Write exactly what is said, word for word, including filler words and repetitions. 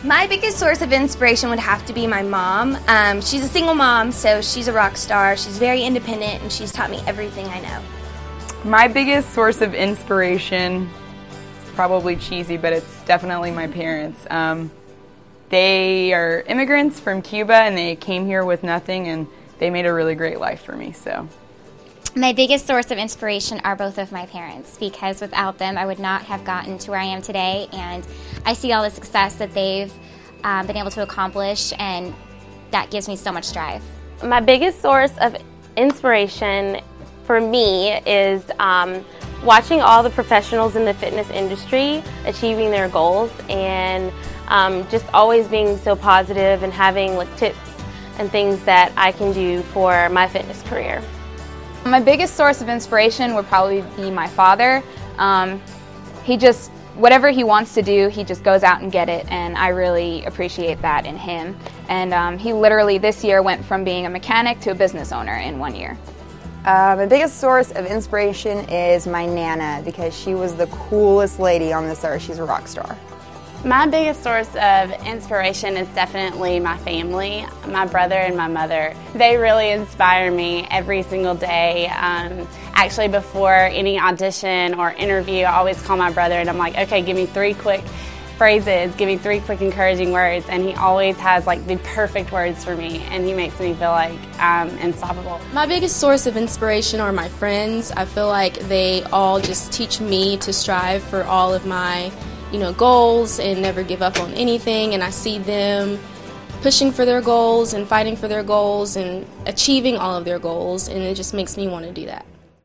My biggest source of inspiration would have to be my mom. Um, she's a single mom, so she's a rock star. She's very independent, and she's taught me everything I know. My biggest source of inspiration, it's probably cheesy, but it's definitely my parents. Um, they are immigrants from Cuba, and they came here with nothing, and they made a really great life for me. So, my biggest source of inspiration are both of my parents, because without them I would not have gotten to where I am today, and I see all the success that they've um, been able to accomplish, and that gives me so much drive. My biggest source of inspiration for me is um, watching all the professionals in the fitness industry achieving their goals, and um, just always being so positive and having like tips and things that I can do for my fitness career. My biggest source of inspiration would probably be my father. Um, he just, whatever he wants to do, he just goes out and get it, and I really appreciate that in him. And um, he literally this year went from being a mechanic to a business owner in one year. Uh, my biggest source of inspiration is my Nana, because she was the coolest lady on this earth. She's a rock star. My biggest source of inspiration is definitely my family, my brother and my mother. They really inspire me every single day. Um, actually, before any audition or interview, I always call my brother and I'm like, okay, give me three quick phrases, give me three quick encouraging words, and he always has like the perfect words for me, and he makes me feel like I'm unstoppable. My biggest source of inspiration are my friends. I feel like they all just teach me to strive for all of my you know, goals and never give up on anything, and I see them pushing for their goals and fighting for their goals and achieving all of their goals, and it just makes me want to do that.